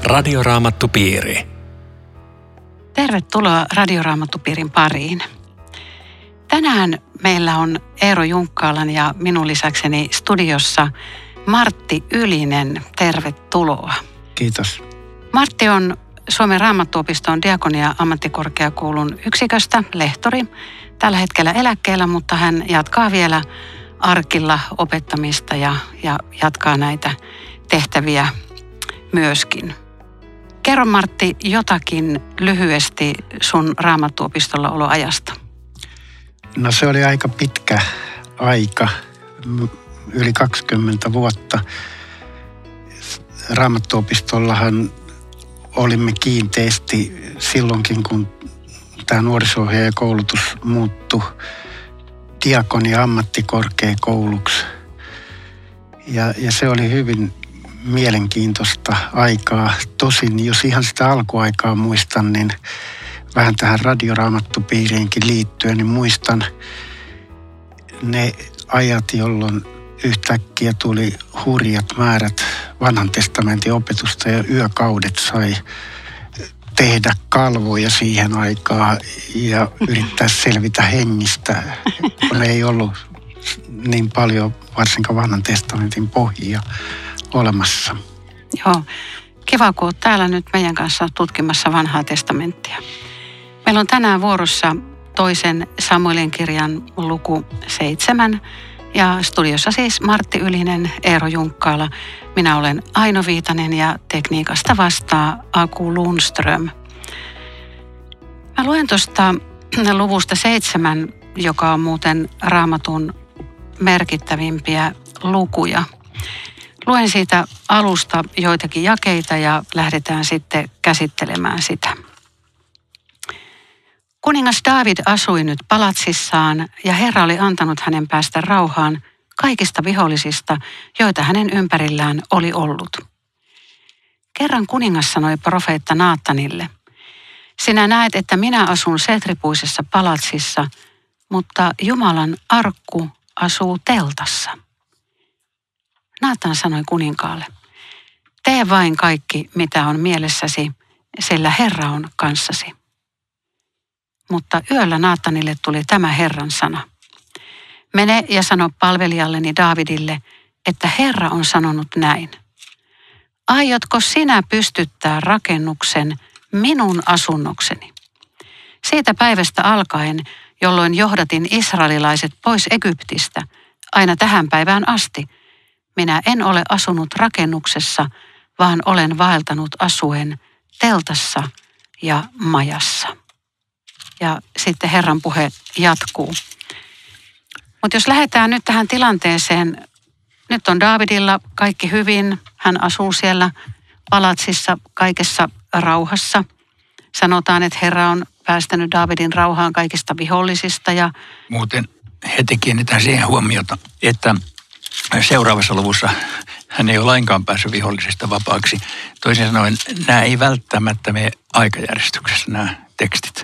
Radioraamattupiiri. Tervetuloa Radioraamattupiirin pariin. Tänään meillä on Eero Junkkaalan ja minun lisäkseni studiossa Martti Ylinen. Tervetuloa. Kiitos. Martti on Suomen Raamattuopiston Diakonia-ammattikorkeakoulun yksiköstä lehtori. Tällä hetkellä eläkkeellä, mutta hän jatkaa vielä arkilla opettamista ja jatkaa näitä tehtäviä myöskin. Kerro Martti jotakin lyhyesti sun Raamattuopistolla oloajasta. No se oli aika pitkä aika, yli 20 vuotta. Raamattuopistollahan olimme kiinteästi silloinkin, kun tämä nuoriso-ohjaajakoulutus muuttui Diakonia-ammattikorkeakouluksi. Ja se oli hyvin mielenkiintoista aikaa. Tosin, jos ihan sitä alkuaikaa muistan, niin vähän tähän radioraamattupiiriinkin liittyen, niin muistan ne ajat, jolloin yhtäkkiä tuli hurjat määrät vanhan testamentin opetusta ja yökaudet sai tehdä kalvoja siihen aikaan ja yrittää selvitä hengistä, kun ei ollut niin paljon varsinkaan vanhan testamentin pohjia olemassa. Joo, kiva kun olet täällä nyt meidän kanssa tutkimassa vanhaa testamenttia. Meillä on tänään vuorossa toisen Samuelin kirjan luku 7 ja studiossa siis Martti Ylinen, Eero Junkkaala. Minä olen Aino Viitanen ja tekniikasta vastaa Aku Lundström. Mä luen tuosta luvusta 7, joka on muuten Raamatun merkittävimpiä lukuja. Luen siitä alusta joitakin jakeita ja lähdetään sitten käsittelemään sitä. Kuningas Daavid asui nyt palatsissaan ja Herra oli antanut hänen päästä rauhaan kaikista vihollisista, joita hänen ympärillään oli ollut. Kerran kuningas sanoi profeetta Naatanille, sinä näet, että minä asun setripuisessa palatsissa, mutta Jumalan arkku asuu teltassa. Naatan sanoi kuninkaalle, tee vain kaikki, mitä on mielessäsi, sillä Herra on kanssasi. Mutta yöllä Naatanille tuli tämä Herran sana. Mene ja sano palvelijalleni Daavidille, että Herra on sanonut näin. Aiotko sinä pystyttää rakennuksen minun asunnokseni? Siitä päivästä alkaen, jolloin johdatin israelilaiset pois Egyptistä, aina tähän päivään asti, minä en ole asunut rakennuksessa, vaan olen vaeltanut asuen teltassa ja majassa. Ja sitten Herran puhe jatkuu. Mutta jos lähdetään nyt tähän tilanteeseen, nyt on Daavidilla kaikki hyvin. Hän asuu siellä palatsissa kaikessa rauhassa. Sanotaan, että Herra on päästänyt Daavidin rauhaan kaikista vihollisista. Ja muuten heti kiinnitän siihen huomiota, että seuraavassa luvussa hän ei ole lainkaan päässyt vihollisista vapaaksi. Toisin sanoen, nämä ei välttämättä mene aikajärjestyksessä nämä tekstit,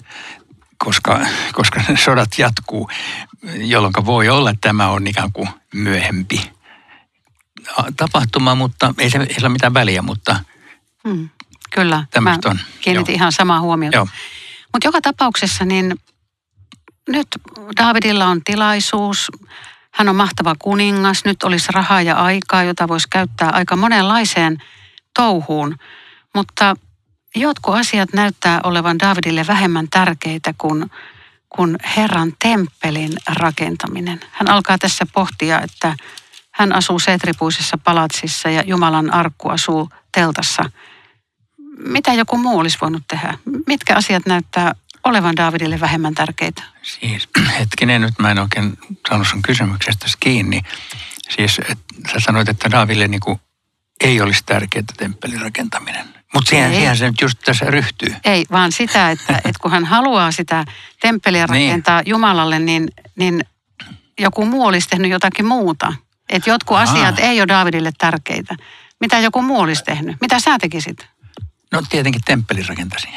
koska ne sodat jatkuu, jolloin voi olla, että tämä on ikään kuin myöhempi tapahtuma, mutta ei se ole mitään väliä, mutta kyllä, mä kiinnitin ihan samaa huomiota. Mutta joka tapauksessa niin nyt Daavidilla on tilaisuus. Hän on mahtava kuningas. Nyt olisi rahaa ja aikaa, jota voisi käyttää aika monenlaiseen touhuun. Mutta jotkut asiat näyttää olevan Daavidille vähemmän tärkeitä kuin Herran temppelin rakentaminen. Hän alkaa tässä pohtia, että hän asuu setripuisessa palatsissa ja Jumalan arkku asuu teltassa. Mitä joku muu olisi voinut tehdä? Mitkä asiat näyttää olevan Daavidille vähemmän tärkeitä? Siis hetkinen, nyt mä en oikein saanut sun kysymyksestä kiinni. Siis sä sanoit, että Daavidille niin ei olisi tärkeää temppelin rakentaminen. Mutta siihen se nyt just tässä ryhtyy. Ei, vaan sitä, että kun hän haluaa sitä temppeliä rakentaa Jumalalle, niin joku muu olisi tehnyt jotakin muuta. Että jotkut asiat ei ole Daavidille tärkeitä. Mitä joku muu olisi tehnyt? Mitä sä tekisit? No tietenkin temppelin rakentasin.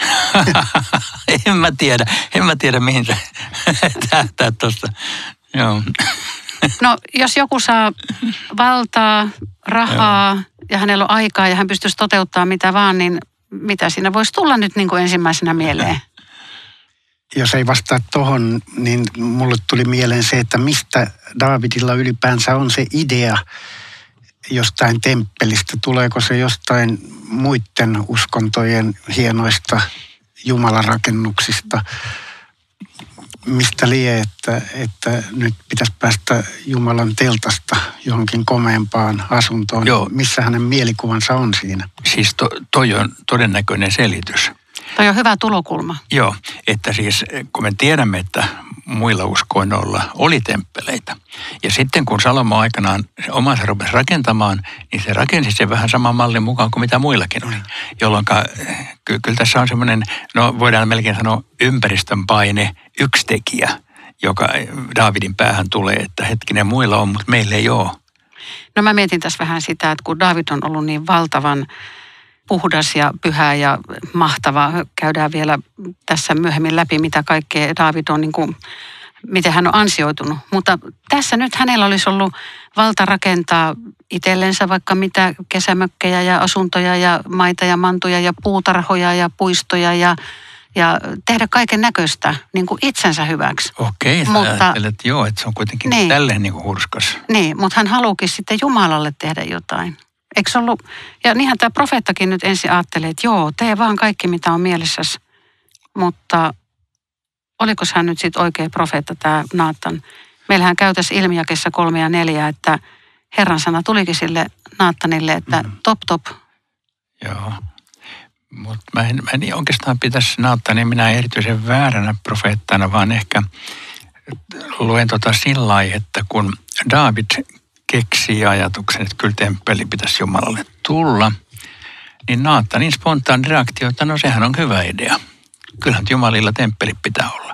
En mä tiedä mihin se tähtää tuossa. Joo. No jos joku saa valtaa, rahaa ja hänellä on aikaa ja hän pystyisi toteuttamaan mitä vaan, niin mitä siinä voisi tulla nyt niin kuin ensimmäisenä mieleen? Jos ei vastaa tohon, niin mulle tuli mieleen se, että mistä Daavidilla ylipäänsä on se idea jostain temppelistä. Tuleeko se jostain muiden uskontojen hienoista Jumalan rakennuksista? Mistä lie, että nyt pitäisi päästä Jumalan teltasta johonkin komeampaan asuntoon? Joo. Missä hänen mielikuvansa on siinä? Siis toi on todennäköinen selitys. Toi on hyvä tulokulma. Joo, että siis kun me tiedämme, että muilla uskoinnoilla oli temppeleitä. Ja sitten kun Salomo aikanaan omansa rupesi rakentamaan, niin se rakensi sen vähän saman mallin mukaan kuin mitä muillakin oli. Jolloin kyllä tässä on semmoinen, no voidaan melkein sanoa ympäristön paine, yksi tekijä, joka Daavidin päähän tulee, että hetkinen muilla on, mutta meillä ei ole. No mä mietin tässä vähän sitä, että kun Daavid on ollut niin valtavan puhdas ja pyhä ja mahtava. Käydään vielä tässä myöhemmin läpi, mitä kaikkea Daavid on, niin kuin, miten hän on ansioitunut. Mutta tässä nyt hänellä olisi ollut valta rakentaa itsellensä vaikka mitä kesämökkejä ja asuntoja ja maita ja mantuja ja puutarhoja ja puistoja ja tehdä kaiken näköistä niin kuin itsensä hyväksi. Okei, sä ajattelet, joo, että se on kuitenkin niin, tälleen niin kuin hurskas. Niin, mutta hän haluukin sitten Jumalalle tehdä jotain. Eikö se ollut, ja niinhän tämä profeettakin nyt ensin ajattelee, että joo, tee vaan kaikki mitä on mielessäsi. Mutta oliko hän nyt sitten oikea profeetta tämä Naattan? Meillähän käy tässä Ilmijakessa 3 ja 4, että Herran sana tulikin sille Naattanille, että top. Joo, mutta mä en oikeastaan pitäisi Naattania minä erityisen vääränä profeettana, vaan ehkä luen sillä lailla, että kun Daavid keksii ajatuksen, että kyllä temppeli pitäisi Jumalalle tulla, niin Naattanin spontaani reaktio, että no sehän on hyvä idea. Kyllähän Jumalilla temppeli pitää olla.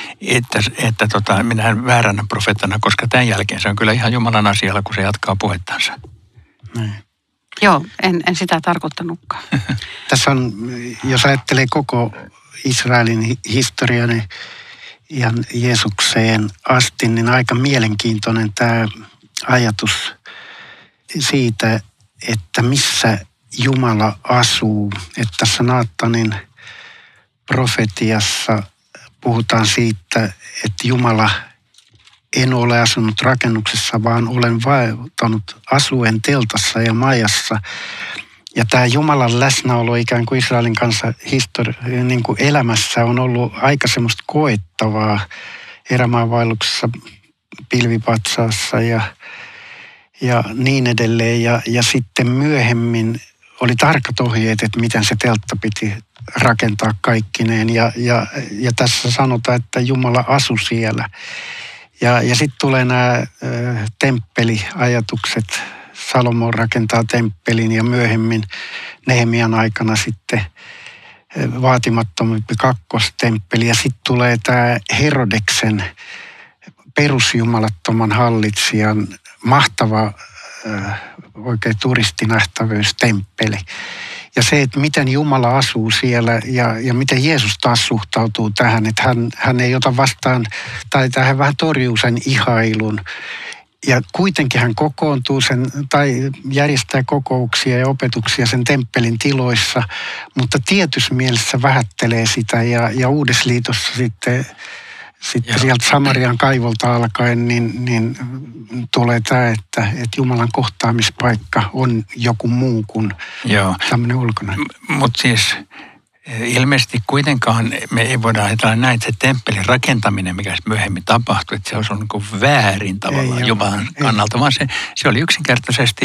Että minä vääränä profeettana, koska tämän jälkeen se on kyllä ihan Jumalan asialla, kun se jatkaa puhettansa. Näin. Joo, en sitä tarkoittanutkaan. Tässä on, jos ajattelee koko Israelin historiaa, niin ihan Jeesukseen asti, niin aika mielenkiintoinen tämä ajatus siitä, että missä Jumala asuu. Että tässä Naatanin profetiassa puhutaan siitä, että Jumala en ole asunut rakennuksessa, vaan olen vaeltanut asuen teltassa ja majassa. Ja tämä Jumalan läsnäolo ikään kuin Israelin kanssa niin kuin elämässä on ollut aika semmoista koettavaa erämaavaelluksessa, pilvipatsaassa ja niin edelleen. Ja sitten myöhemmin oli tarkat ohjeet, että miten se teltta piti rakentaa kaikkineen. Ja tässä sanotaan, että Jumala asui siellä. Ja sitten tulee nämä temppeliajatukset. Salomo rakentaa temppelin ja myöhemmin Nehemian aikana sitten vaatimattomampi kakkostemppeli. Ja sitten tulee tämä Herodeksen perusjumalattoman hallitsijan mahtava oikein turistinähtävyystemppeli. Ja se, että miten Jumala asuu siellä ja miten Jeesus taas suhtautuu tähän, että hän ei ota vastaan, tai hän vähän torjuu sen ihailun. Ja kuitenkin hän kokoontuu tai järjestää kokouksia ja opetuksia sen temppelin tiloissa, mutta tietyssä mielessä vähättelee sitä ja Uudessa liitossa sitten sieltä Samarian kaivolta alkaen, niin tulee tämä, että Jumalan kohtaamispaikka on joku muu kuin tämmöinen ulkoinen. Mutta siis ilmeisesti kuitenkaan me ei voida ajatella näin, että se temppelin rakentaminen, mikä myöhemmin tapahtui, että se olisi ollut niin väärin tavallaan Jumalan kannalta, vaan se oli yksinkertaisesti,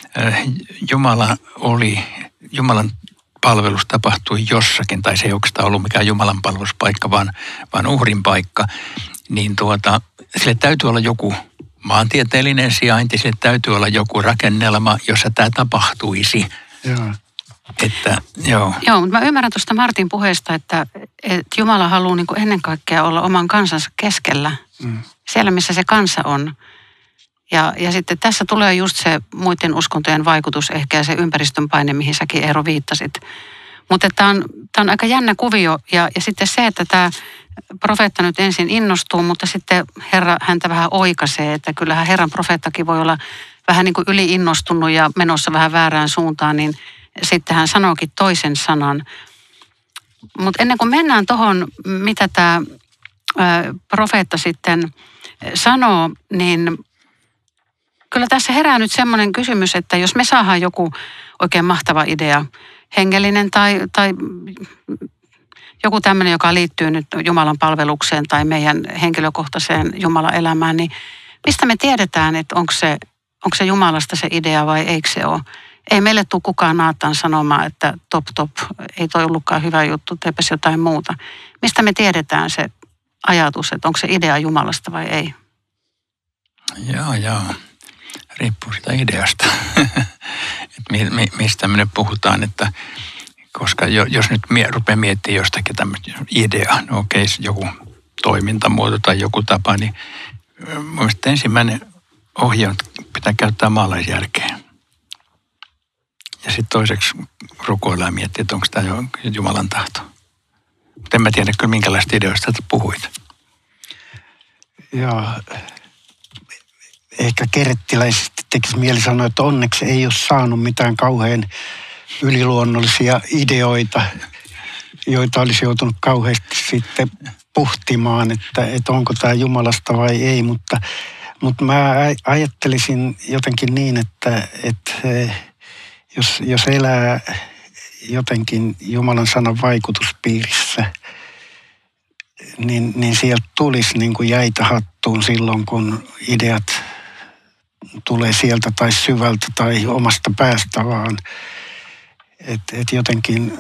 Jumalan palvelus tapahtui jossakin, tai se ei oikeastaan ollut mikään Jumalan palveluspaikka, vaan uhrin paikka, niin sille täytyy olla joku maantieteellinen sijainti, sille täytyy olla joku rakennelma, jossa tämä tapahtuisi. Joo. Joo, mutta mä ymmärrän tuosta Martin puheesta, että Jumala haluaa niin kuin ennen kaikkea olla oman kansansa keskellä, siellä missä se kansa on. Ja sitten tässä tulee just se muiden uskontojen vaikutus ehkä ja se ympäristön paine, mihin säkin Eero viittasit. Mutta tämä on aika jännä kuvio ja sitten se, että tämä profeetta nyt ensin innostuu, mutta sitten Herra häntä vähän oikaisee, että kyllähän Herran profeettakin voi olla vähän niin kuin yliinnostunut ja menossa vähän väärään suuntaan, niin sitten hän sanookin toisen sanan. Mutta ennen kuin mennään tuohon, mitä tämä profeetta sitten sanoo, niin kyllä tässä herää nyt semmoinen kysymys, että jos me saadaan joku oikein mahtava idea, hengellinen tai joku tämmöinen, joka liittyy nyt Jumalan palvelukseen tai meidän henkilökohtaiseen Jumalan elämään, niin mistä me tiedetään, että onko se Jumalasta se idea vai eikö se ole? Ei meille tule kukaan Naatan sanomaan, että top, ei toi ollutkaan hyvä juttu, teepäs jotain muuta. Mistä me tiedetään se ajatus, että onko se idea Jumalasta vai ei? Joo. Riippuu sitä ideasta, mistä me nyt puhutaan, että koska jos nyt rupeaa miettimään jostakin tämmöistä ideaa, no okei, joku toimintamuoto tai joku tapa, niin mielestäni ensimmäinen ohje on, että pitää käyttää maalaisjärkeä. Ja sitten toiseksi rukoilla ja miettiä, että onko tämä Jumalan tahto. Mutta en mä tiedä kyllä minkälaista ideoista puhuit. Joo. Ehkä kerettiläisesti tekisi mieli sanoa, että onneksi ei ole saanut mitään kauhean yliluonnollisia ideoita, joita olisi joutunut kauheasti sitten pohtimaan, että onko tämä Jumalasta vai ei. Mutta mä ajattelisin jotenkin niin, että jos elää jotenkin Jumalan sanan vaikutuspiirissä, niin sieltä tulisi niin kuin jäitä hattuun silloin, kun ideat tulee sieltä tai syvältä tai omasta päästä vaan. Et jotenkin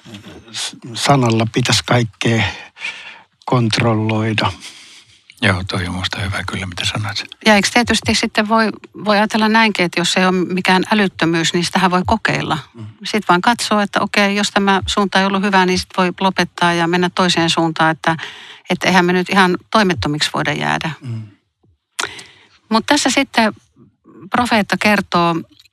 sanalla pitäisi kaikkea kontrolloida. Joo, toi on musta hyvä kyllä, mitä sanoit. Ja eikö tietysti sitten voi ajatella näinkin, että jos ei ole mikään älyttömyys, niin sitähän voi kokeilla. Sitten vaan katsoo, että okei, jos tämä suunta ei ollut hyvä, niin sitten voi lopettaa ja mennä toiseen suuntaan, että eihän me nyt ihan toimettomiksi voida jäädä. Mutta tässä sitten profeetta kertoo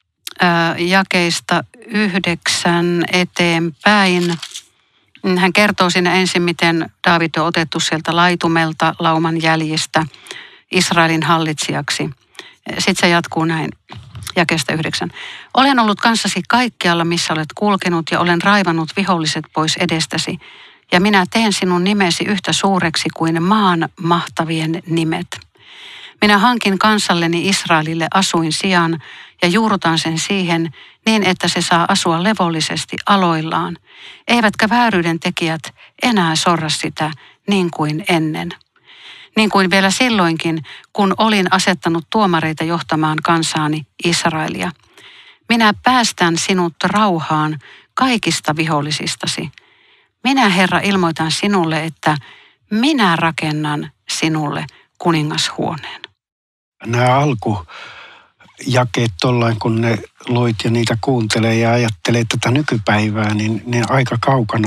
jakeista 9 eteenpäin. Hän kertoo siinä ensin, miten Daavid on otettu sieltä laitumelta lauman jäljistä Israelin hallitsijaksi. Sitten se jatkuu näin jakeesta 9. Olen ollut kanssasi kaikkialla, missä olet kulkenut ja olen raivannut viholliset pois edestäsi. Ja minä teen sinun nimesi yhtä suureksi kuin maan mahtavien nimet. Minä hankin kansalleni Israelille asuin sijan ja juurrutan sen siihen niin, että se saa asua levollisesti aloillaan. Eivätkä vääryyden tekijät enää sorra sitä niin kuin ennen. Niin kuin vielä silloinkin, kun olin asettanut tuomareita johtamaan kansaani Israelia. Minä päästän sinut rauhaan kaikista vihollisistasi. Minä, Herra, ilmoitan sinulle, että minä rakennan sinulle kuningashuoneen. Nämä alkujakeet tollain, kun ne luit ja niitä kuuntelee ja ajattelee tätä nykypäivää, niin aika kaukana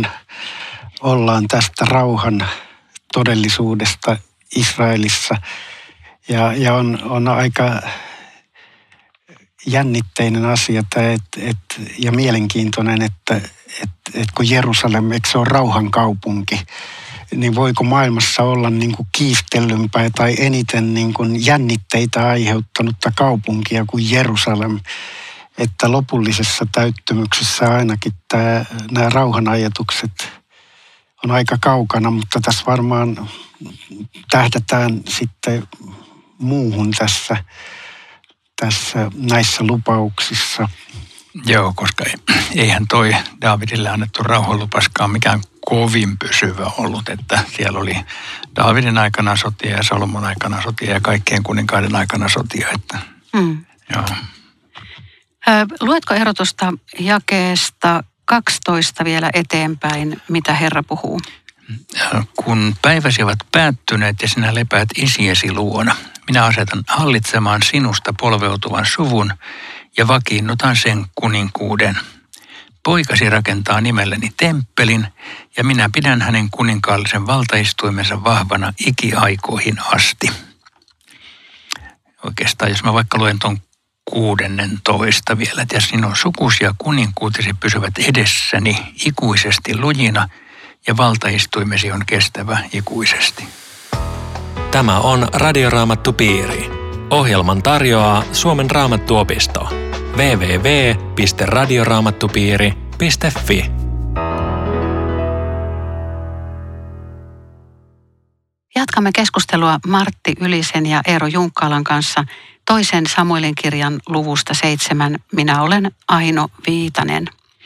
ollaan tästä rauhan todellisuudesta Israelissa. Ja on aika jännitteinen asia ja mielenkiintoinen, että kun Jerusalem, eikö se ole rauhan kaupunki, niin voiko maailmassa olla niin kuin kiistellympää tai eniten niin kuin jännitteitä aiheuttanutta kaupunkia kuin Jerusalem. Että lopullisessa täyttymyksessä ainakin nämä rauhanajatukset on aika kaukana, mutta tässä varmaan tähdätään sitten muuhun näissä lupauksissa. Joo, koska eihän toi Daavidille annettu rauhanlupaskaan mikään kovin pysyvä ollut, että siellä oli Daavidin aikana sotia ja Salomon aikana sotia ja kaikkien kuninkaiden aikana sotia. Että, joo. Luetko erotusta jakeesta 12 vielä eteenpäin, mitä Herra puhuu? Kun päiväsi ovat päättyneet ja sinä lepäät isiesi luona, minä asetan hallitsemaan sinusta polveutuvan suvun ja vakiinnutan sen kuninkuuden. Poikasi rakentaa nimelleni temppelin ja minä pidän hänen kuninkaallisen valtaistuimensa vahvana ikiaikoihin asti. Oikeastaan jos mä vaikka luen ton 16 vielä, että sinun sukusi ja kuninkuutesi pysyvät edessäni ikuisesti lujina ja valtaistuimesi on kestävä ikuisesti. Tämä on Radioraamattupiiri. Ohjelman tarjoaa Suomen Raamattuopisto. www.radioraamattupiiri.fi. Jatkamme keskustelua Martti Ylisen ja Eero Junkkaalan kanssa toisen Samuelin kirjan luvusta 7. Minä olen Aino Viitanen.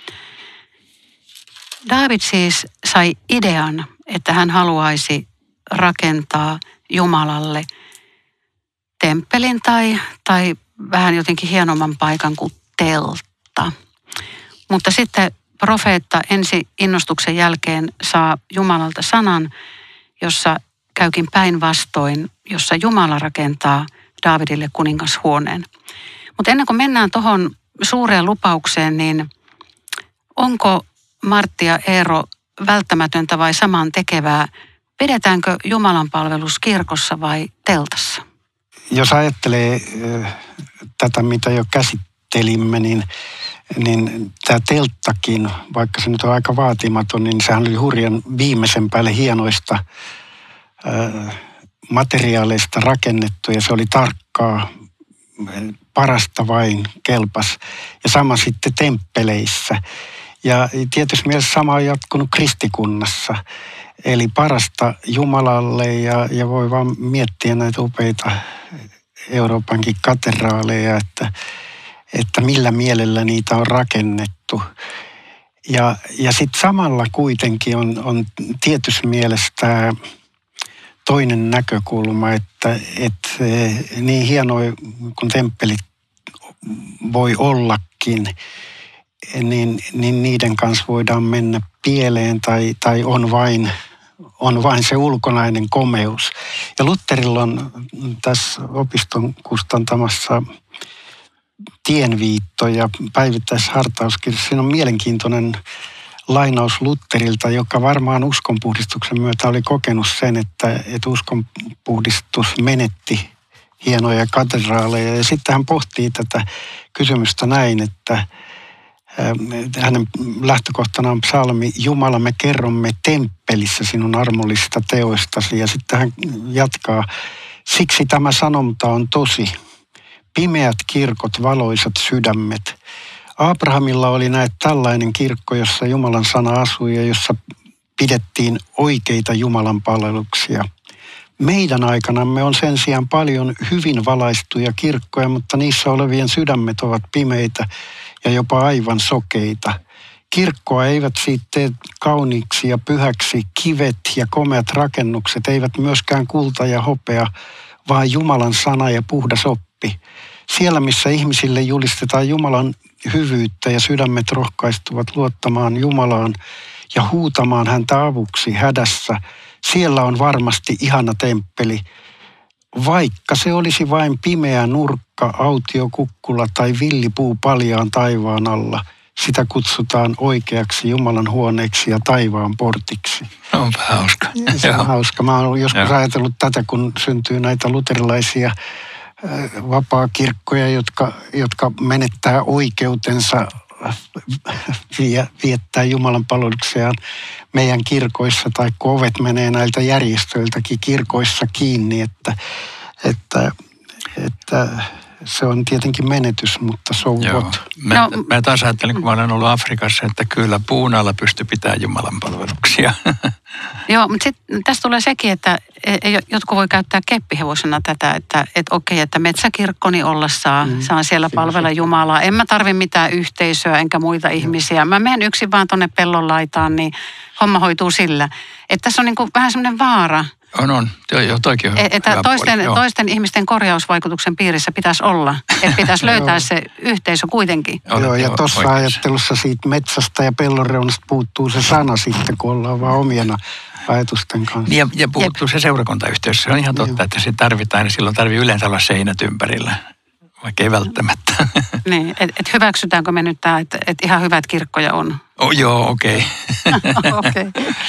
Daavid siis sai idean, että hän haluaisi rakentaa Jumalalle temppelin tai vähän jotenkin hienomman paikan kuin teltta. Mutta sitten profeetta ensi innostuksen jälkeen saa Jumalalta sanan, jossa käykin päinvastoin, jossa Jumala rakentaa Daavidille kuningashuoneen. Mutta ennen kuin mennään tuohon suureen lupaukseen, niin onko Martti ja Eero välttämätöntä vai saman tekevää? Pidetäänkö Jumalan palvelus kirkossa vai teltassa? Jos ajattelee tätä, mitä jo käsittelimme, niin tämä telttakin, vaikka se nyt on aika vaatimaton, niin sehän oli hurjan viimeisen päälle hienoista materiaaleista rakennettu ja se oli tarkkaa, parasta vain kelpas. Ja sama sitten temppeleissä. Ja tietysti mielessä sama on jatkunut kristikunnassa. Eli parasta Jumalalle ja voi vaan miettiä näitä upeita Euroopankin katedraaleja, että millä mielellä niitä on rakennettu. Ja sitten samalla kuitenkin on tietyssä mielessä toinen näkökulma, että niin hienoja kuin temppelit voi ollakin, niin niiden kanssa voidaan mennä pieleen tai on vain se ulkonainen komeus. Ja Lutherilla on tässä opiston kustantamassa tienviitto ja päivittäishartauskirjassa. Siinä on mielenkiintoinen lainaus Lutherilta, joka varmaan uskonpuhdistuksen myötä oli kokenut sen, että uskonpuhdistus menetti hienoja katedraaleja. Ja sitten hän pohtii tätä kysymystä näin, että hänen lähtökohtana on psalmi, Jumala, me kerromme temppelissä sinun armollisista teoistasi. Ja sitten hän jatkaa, siksi tämä sanonta on tosi. Pimeät kirkot, valoisat sydämet. Abrahamilla oli tällainen kirkko, jossa Jumalan sana asui ja jossa pidettiin oikeita Jumalan palveluksia. Meidän aikanamme on sen sijaan paljon hyvin valaistuja kirkkoja, mutta niissä olevien sydämet ovat pimeitä ja jopa aivan sokeita. Kirkkoa eivät siitä tee kauniiksi ja pyhäksi kivet ja komeat rakennukset, eivät myöskään kulta ja hopea, vaan Jumalan sana ja puhdas oppi. Siellä, missä ihmisille julistetaan Jumalan hyvyyttä ja sydämet rohkaistuvat luottamaan Jumalaan ja huutamaan häntä avuksi hädässä, siellä on varmasti ihana temppeli. Vaikka se olisi vain pimeä nurkka, autiokukkula tai villipuu paljaan taivaan alla, sitä kutsutaan oikeaksi Jumalan huoneeksi ja taivaan portiksi. Onpa hauska. Se on hauska. Mä oon joskus ajatellut tätä, kun syntyy näitä luterilaisia vapaakirkkoja, jotka menettää oikeutensa viettää Jumalan palveluksiaan meidän kirkoissa, tai kun ovet menee näiltä järjestöiltäkin kirkoissa kiinni, että se on tietenkin menetys, mutta so what? Mä taas ajattelin, kun mä olen ollut Afrikassa, että kyllä puun alla pystyy pitämään Jumalan palveluksia. Joo, mutta sitten tässä tulee sekin, että jotkut voi käyttää keppihevosena tätä, että okei, että metsäkirkkoni olla saa siellä palvella Jumalaa. En mä tarvi mitään yhteisöä enkä muita ihmisiä. Mä menen yksin vaan tonne pellon laitaan, niin homma hoituu sillä. Että tässä on niin kuin vähän semmoinen vaara. On. Joo, toikin on että toisten ihmisten korjausvaikutuksen piirissä pitäisi olla. Että pitäisi löytää se yhteisö kuitenkin. Joo, ja tuossa ajattelussa siitä metsästä ja pellonreunasta puuttuu se sana sitten, kun ollaan vaan omien ajatusten kanssa. Ja puuttuu se seurakuntayhteys. Se on ihan totta, että se tarvitaan, ja silloin tarvii yleensä olla seinät ympärillä, vaikka ei välttämättä. Niin, että hyväksytäänkö me nyt tämä, että ihan hyvät kirkkoja on? Joo, okei. Okei.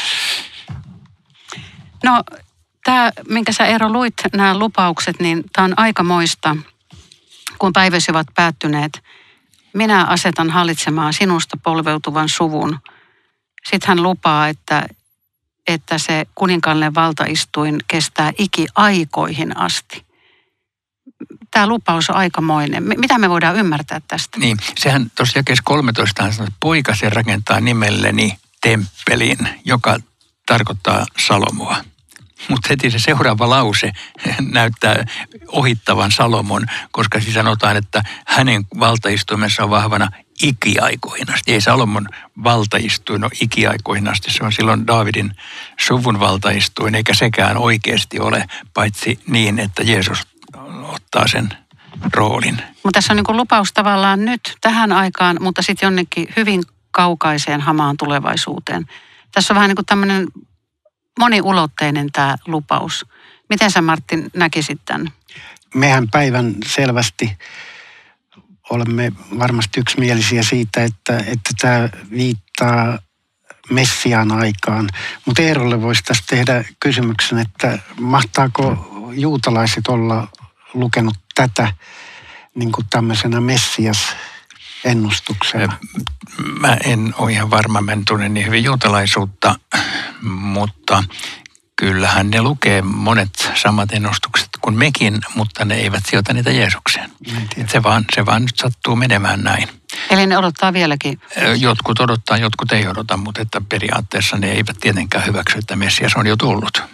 No, tämä, minkä sä Eero luit, nämä lupaukset, niin tämä on aikamoista, kun päiväsi ovat päättyneet. Minä asetan hallitsemaan sinusta polveutuvan suvun. Sitten hän lupaa, että se kuninkaallinen valtaistuin kestää ikiaikoihin asti. tämä lupaus on aikamoinen. Mitä me voidaan ymmärtää tästä? Niin, sehän tuossa jakeessa 13 sanoo, että poikasi rakentaa nimelleni temppelin, joka tarkoittaa Salomoa. Mutta heti se seuraava lause näyttää ohittavan Salomon, koska siis sanotaan, että hänen valtaistuimensa on vahvana ikiaikoihin asti. Ei Salomon valtaistuin ole ikiaikoihin asti, se on silloin Daavidin suvun valtaistuin, eikä sekään oikeasti ole, paitsi niin, että Jeesus ottaa sen roolin. Mutta tässä on niin kuin lupaus tavallaan nyt tähän aikaan, mutta sitten jonnekin hyvin kaukaiseen hamaan tulevaisuuteen. Tässä on vähän niin kuin tämmöinen moniulotteinen tämä lupaus. Miten sä, Martin, näkisit tämän? Mehän päivän selvästi olemme varmasti yksimielisiä siitä, että tämä viittaa Messiaan aikaan. Mutta Eerolle voisi tästä tehdä kysymyksen, että mahtaako juutalaiset olla lukenut tätä niin kuin tämmöisenä Messias-ennustuksena? Mä en ole ihan varma, mä en tunne niin hyvin juutalaisuutta, mutta kyllähän ne lukee monet samat ennustukset kuin mekin, mutta ne eivät sijoita niitä Jeesukseen. Se vaan nyt sattuu menemään näin. Eli ne odottaa vieläkin? Jotkut odottaa, jotkut ei odota, mutta että periaatteessa ne eivät tietenkään hyväksy, että Messias on jo tullut.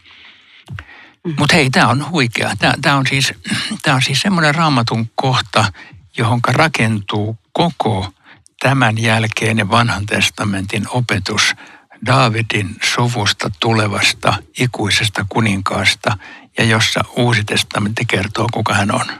Mutta hei, tämä on huikea. Tämä on siis semmoinen Raamatun kohta, johonka rakentuu koko tämän jälkeinen Vanhan testamentin opetus Daavidin suvusta tulevasta ikuisesta kuninkaasta, ja jossa Uusi testamentti kertoo, kuka hän on.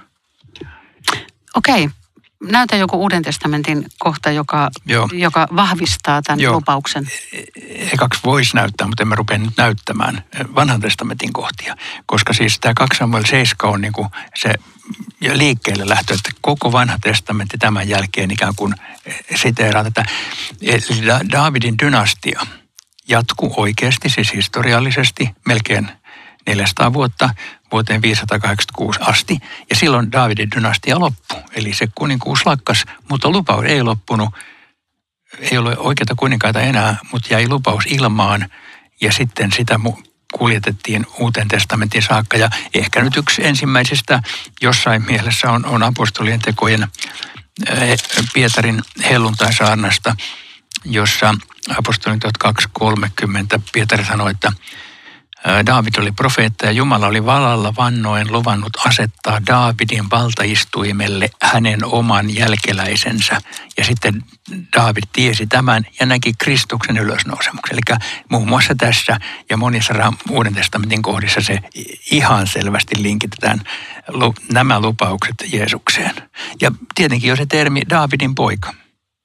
Okei. Näytä joku Uuden testamentin kohta, joka vahvistaa tämän lupauksen. Ekaksi voisi näyttää, mutta emme rupea nyt näyttämään Vanhan testamentin kohtia. Koska siis tämä 2 Samuel 7 on niin kuin se liikkeelle lähtö, että koko Vanha testamentti tämän jälkeen ikään kuin siteeraa tätä. Eli Daavidin dynastia jatkuu oikeasti, siis historiallisesti, melkein 400 vuotta vuoteen 586 asti. Ja silloin Daavidin dynastia loppui. Eli se kuninkuus lakkas, mutta lupaus ei loppunut. Ei ole oikeita kuninkaita enää, mutta jäi lupaus ilmaan. Ja sitten sitä kuljetettiin Uuteen testamentin saakka. Ja ehkä nyt yksi ensimmäisistä jossain mielessä on apostolien tekojen Pietarin helluntaisaarnasta, jossa apostolien 2.30 Pietari sanoi, että Daavid oli profeetta ja Jumala oli valalla vannoen luvannut asettaa Daavidin valtaistuimelle hänen oman jälkeläisensä. Ja sitten Daavid tiesi tämän ja näki Kristuksen ylösnousemuksen. Eli muun muassa tässä ja monissa Uuden testamentin kohdissa se ihan selvästi linkitetään nämä lupaukset Jeesukseen. Ja tietenkin jo se termi Daavidin poika.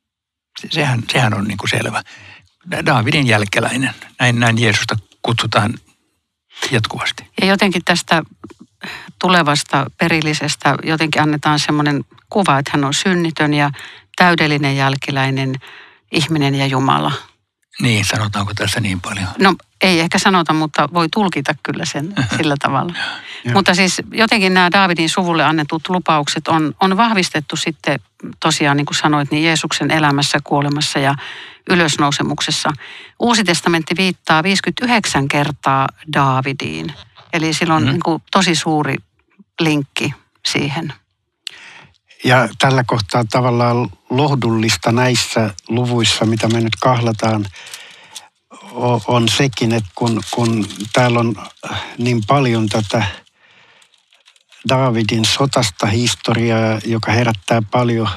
Sehän on niin kuin selvä. Daavidin jälkeläinen. Näin Jeesusta kutsutaan jatkuvasti. Ja jotenkin tästä tulevasta perillisestä jotenkin annetaan semmoinen kuva, että hän on synnitön ja täydellinen jälkeläinen ihminen ja Jumala. Niin, sanotaanko tässä niin paljon? No ei ehkä sanota, mutta voi tulkita kyllä sen sillä tavalla. Mutta siis jotenkin nämä Daavidin suvulle annetut lupaukset on vahvistettu sitten tosiaan, niin kuin sanoit, niin Jeesuksen elämässä, kuolemassa ja ylösnousemuksessa. Uusi testamentti viittaa 59 kertaa Daavidiin. Eli sillä on niin kuin tosi suuri linkki siihen. Ja tällä kohtaa tavallaan lohdullista näissä luvuissa, mitä me nyt kahlataan, on sekin, että kun täällä on niin paljon tätä Daavidin sotasta historiaa, joka herättää paljon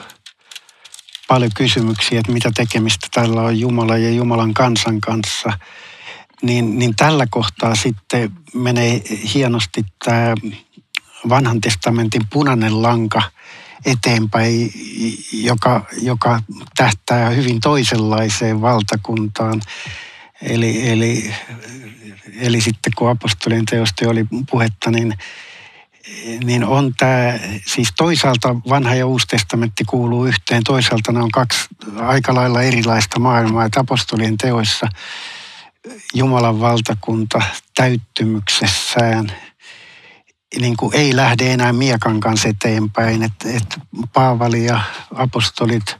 kysymyksiä, että mitä tekemistä tällä on Jumalan ja Jumalan kansan kanssa, niin tällä kohtaa sitten menee hienosti tämä Vanhan testamentin punainen lanka eteenpäin, joka tähtää hyvin toisenlaiseen valtakuntaan. Eli sitten kun apostolien teosta oli puhetta, niin on tämä, siis toisaalta Vanha ja Uusi testamentti kuuluu yhteen, toisaalta ne on kaksi aika lailla erilaista maailmaa, että apostolien teoissa Jumalan valtakunta täyttymyksessään niin kuin ei lähde enää miekan kanssa eteenpäin, että Paavali ja apostolit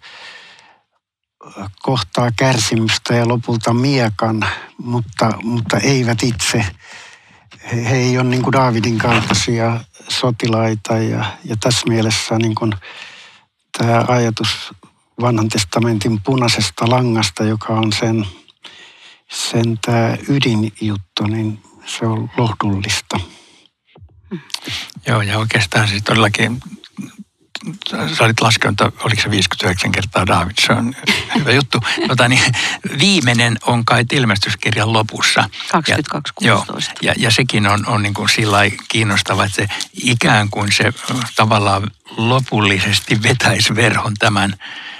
kohtaa kärsimystä ja lopulta miekan, mutta eivät itse he ei ole niin kuin Daavidin kaltaisia sotilaita ja tässä mielessä niin kuin tämä ajatus Vanhan testamentin punaisesta langasta, joka on sen tämä ydinjuttu, niin se on lohdullista. Joo, ja oikeastaan siis todellakin, sä olit laskenut, oliko se 59 kertaa Daavid, se on hyvä juttu. Viimeinen on kai ilmestyskirjan lopussa. 22:16. Ja sekin on niin kuin sillä lailla kiinnostava, että se ikään kuin se tavallaan lopullisesti vetäisi verhon tämän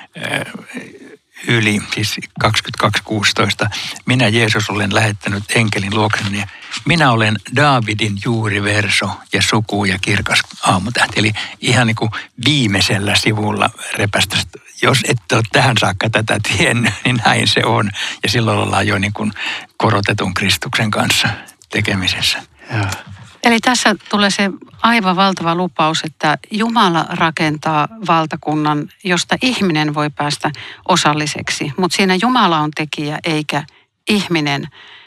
yli, siis 22:16. Minä Jeesus olen lähettänyt enkelin luokseni ja minä olen Daavidin juuriverso ja suku ja kirkas aamutähti. Eli ihan niin kuin viimeisellä sivulla repästäisi. Jos ette ole tähän saakka tätä tiennyt, niin näin se on. Ja silloin ollaan jo niin kuin korotetun Kristuksen kanssa tekemisessä. Ja. Eli tässä tulee se aivan valtava lupaus, että Jumala rakentaa valtakunnan, josta ihminen voi päästä osalliseksi. Mutta siinä Jumala on tekijä eikä ihminen.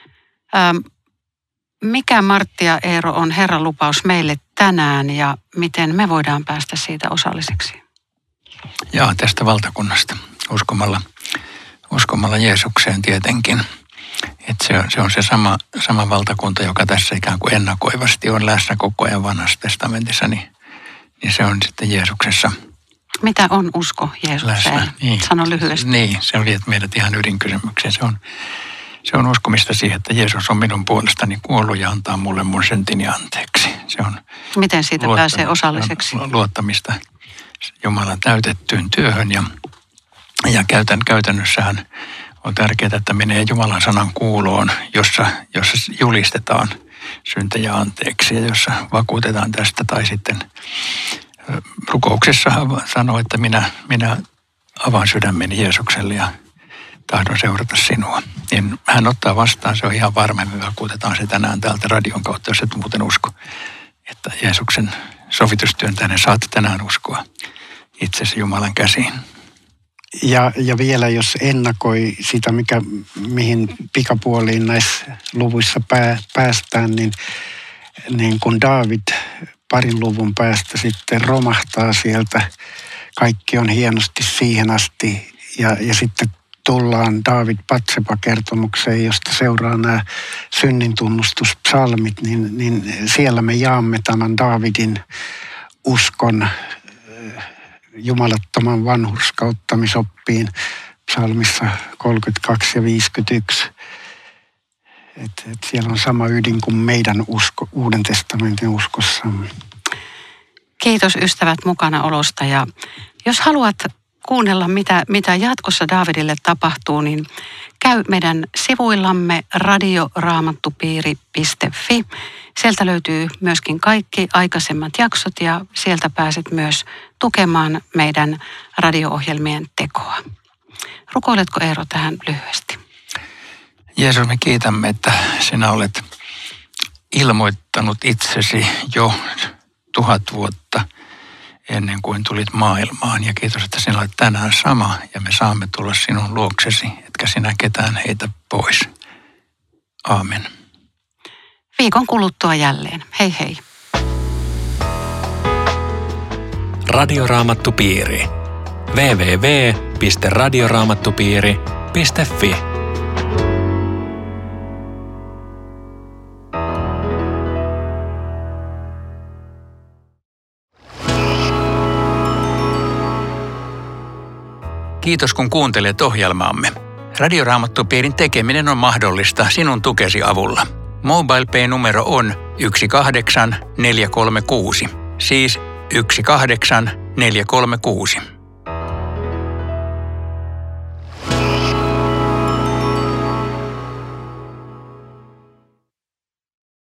Mikä, Martti ja Eero, on Herran lupaus meille tänään ja miten me voidaan päästä siitä osalliseksi? Joo, tästä valtakunnasta uskomalla Jeesukseen tietenkin. Että se on se sama valtakunta, joka tässä ikään kuin ennakoivasti on läsnä koko ajan Vanhassa testamentissa, niin se on sitten Jeesuksessa. Mitä on usko Jeesukseen? Niin. Sano lyhyesti. Niin, se on viet meidät ihan ydinkysymykseen. Se on uskomista siihen, että Jeesus on minun puolestani kuollut ja antaa mulle mun syntini anteeksi. Se on miten siitä pääsee osalliseksi? Luottamista Jumalan täytettyyn työhön ja käytännössähän on tärkeää, että menee Jumalan sanan kuuloon, jossa julistetaan syntejä anteeksi ja jossa vakuutetaan tästä. Tai sitten rukouksessa sanoo, että minä avaan sydämeni Jeesukselle ja tahdon seurata sinua. Niin hän ottaa vastaan, se on ihan varma. Me vakuutetaan se tänään täältä radion kautta, jos et muuten usko. Että Jeesuksen sovitustyön tänne saat tänään uskoa itsesi Jumalan käsiin. Ja vielä jos ennakoi sitä, mihin pikapuoliin näissä luvuissa päästään, niin kun Daavid parin luvun päästä sitten romahtaa sieltä, kaikki on hienosti siihen asti ja sitten tullaan Daavid Batseba-kertomukseen, josta seuraa nämä synnintunnustuspsalmit, niin siellä me jaamme tämän Daavidin uskon jumalattoman vanhurskauttamisoppiin psalmissa 32 ja 51. Et siellä on sama ydin kuin meidän usko, Uuden testamentin uskossamme. Kiitos ystävät mukanaolosta ja jos haluat kuunnella, mitä jatkossa Daavidille tapahtuu, niin käy meidän sivuillamme radioraamattupiiri.fi. Sieltä löytyy myöskin kaikki aikaisemmat jaksot ja sieltä pääset myös tukemaan meidän radio-ohjelmien tekoa. Rukoiletko, Eero, tähän lyhyesti? Jeesus, me kiitämme, että sinä olet ilmoittanut itsesi jo 1000 vuotta ennen kuin tulit maailmaan. Ja kiitos, että sinä olet tänään sama ja me saamme tulla sinun luoksesi, etkä sinä ketään heitä pois. Aamen. Viikon kuluttua jälleen. Hei hei. Radioraamattupiiri. www.radioraamattupiiri.fi Kiitos kun kuuntelet ohjelmaamme. Radioraamattupiirin tekeminen on mahdollista sinun tukesi avulla. MobilePay-numero on 18436, siis 18436.